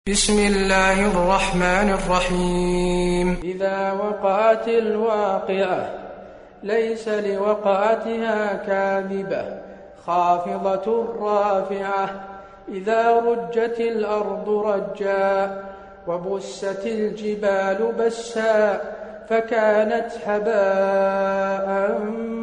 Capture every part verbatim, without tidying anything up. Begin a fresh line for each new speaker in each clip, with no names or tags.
بسم الله الرحمن الرحيم.
إذا وقعت الواقعة ليس لوقعتها كاذبة خافضة رافعة إذا رجت الأرض رجا وبست الجبال بسا فكانت هباء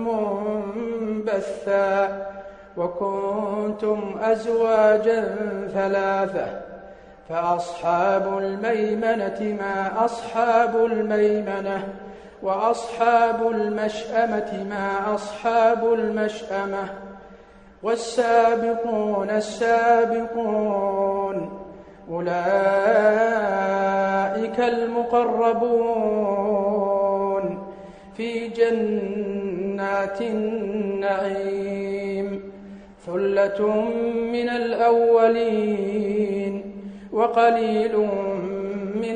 منبثا وكنتم أزواجا ثلاثة فأصحاب الميمنة ما أصحاب الميمنة وأصحاب المشأمة ما أصحاب المشأمة والسابقون السابقون أولئك المقربون في جنات النعيم ثلة من الأولين وقليل من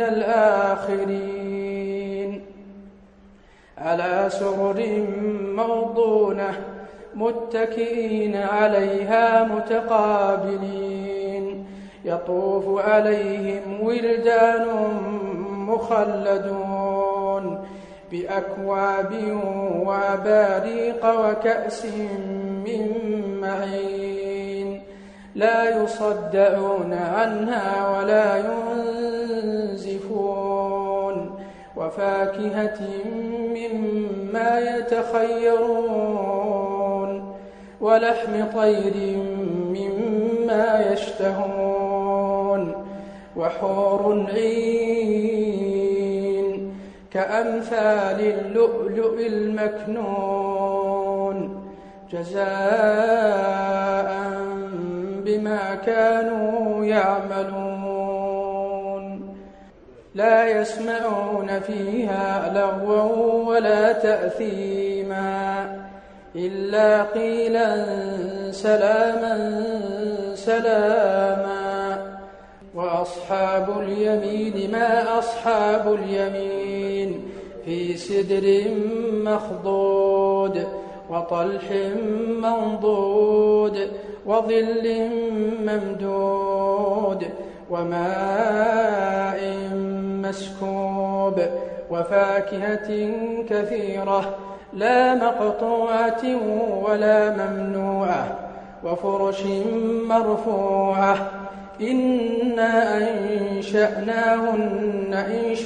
الآخرين على سرر موضونة متكئين عليها متقابلين يطوف عليهم ولدان مخلدون بأكواب وأباريق وكأس من معين لا يصدعون عنها ولا ينزفون وفاكهة مما يتخيرون ولحم طير مما يشتهون وحور عين كأمثال اللؤلؤ المكنون جزاء بما كانوا يعملون لا يسمعون فيها لغوا ولا تأثيما إلا قيلا سلاما سلاما وأصحاب اليمين ما أصحاب اليمين في سدر مخضود وطلح منضود وظل ممدود وماء مسكوب وفاكهة كثيرة لا مقطوعة ولا ممنوعة وفرش مرفوعة إنا أنشأناهن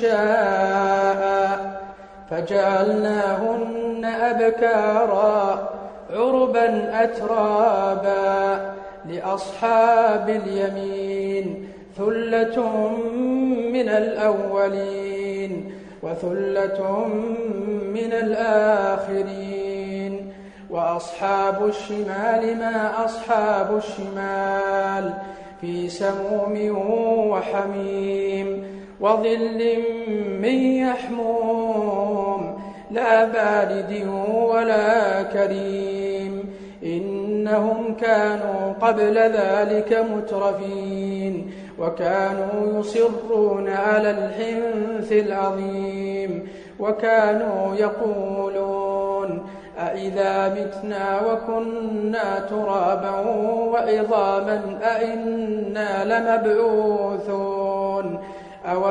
إنشاء فجعلناهن أبكارا عربا أترابا لأصحاب اليمين ثلة من الأولين وثلة من الآخرين وأصحاب الشمال ما أصحاب الشمال في سموم وحميم وظل من يحموم لا بارد ولا كريم إنهم كانوا قبل ذلك مترفين وكانوا يصرون على الحنث العظيم وكانوا يقولون أإذا متنا وكنا ترابا وعظاما أإنا لمبعوثون أو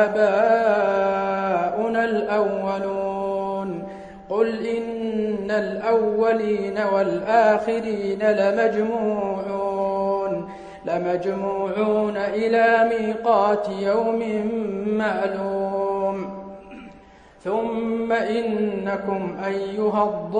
آباؤنا الأولون قل إن الأولين والآخرين لمجموعون لمجموعون إلى ميقات يوم معلوم ثم إنكم أيها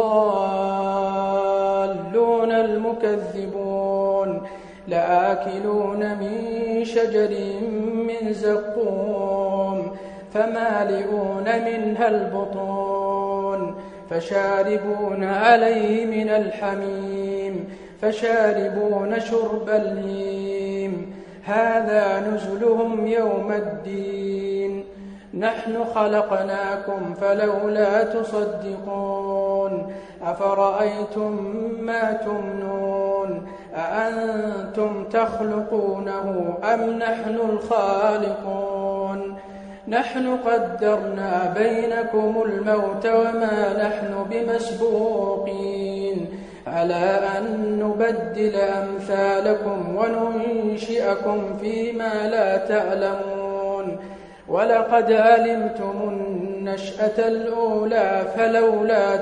الضالون المكذبون لآكلون من شجر من زقوم فمالئون منها البطون فشاربون عليه من الحميم فشاربون شرب الهيم هذا نزلهم يوم الدين نحن خلقناكم فلولا تصدقون أفرأيتم ما تمنون أأنتم تخلقونه أم نحن الخالقون نحن قدرنا بينكم الموت وما نحن بمسبوقين على أن نبدل أمثالكم وننشئكم فيما لا تعلمون ولقد علمتم النشأة الأولى فلولا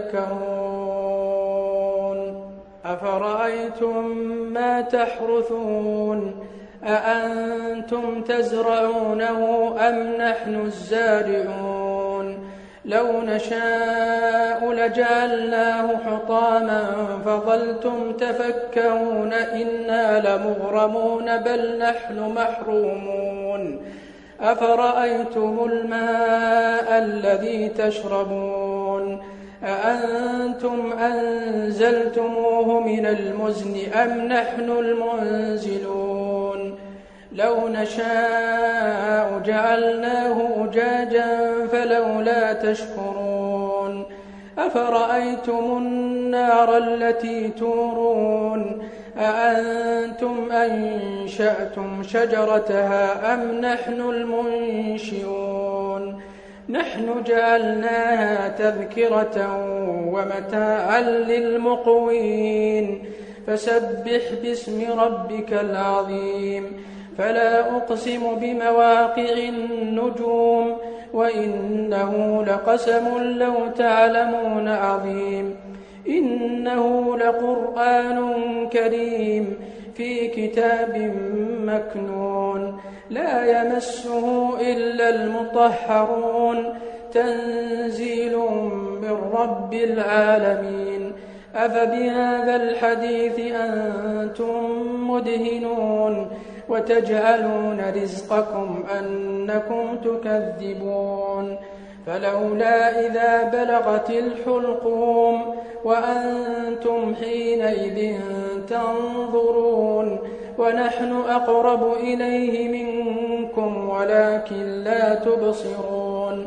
تذكرون أفرأيتم ما تحرثون أأنتم تزرعونه أم نحن الزارعون لو نشاء لجعلناه حطاما فظلتم تفكهون إنا لمغرمون بل نحن محرومون أفرأيتم الماء الذي تشربون أأنتم أنزلتموه من المزن أم نحن المنزلون لو نشاء جعلناه أجاجا فلولا تشكرون أفرأيتم النار التي تورون أأنتم أنشأتم شجرتها أم نحن المنشئون نحن جعلناها تذكرة ومتاعا للمقوين فسبح باسم ربك العظيم فلا أقسم بمواقع النجوم وإنه لقسم لو تعلمون عظيم إنه لقرآن كريم في كتاب مكنون لا يمسه إلا المطهرون تنزيل من رب العالمين أفبهذا الحديث أنتم مدهنون وتجعلون رزقكم أنكم تكذبون فلولا إذا بلغت الحلقوم وأنتم حينئذ تنظرون ونحن أقرب إليه منكم ولكن لا تبصرون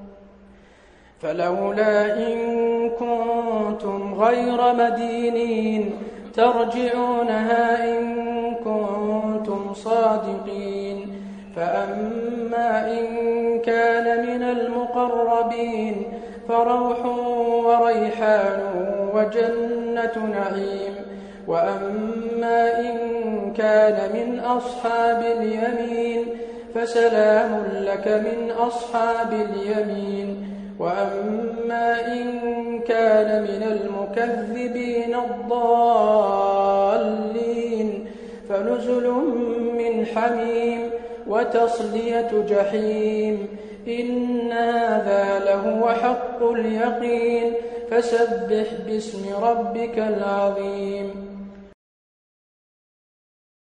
فلولا إن كنتم غير مدينين ترجعونها إن كنتم صادقين فأما إن كان من المقربين فروح وريحان وجنة نعيم وأما إن كان من أصحاب اليمين فسلام لك من أصحاب اليمين وأما إن كان من المكذبين الضالين فنزل من حميم وتصلية جحيم إن هذا لهو حق اليقين فسبح باسم ربك العظيم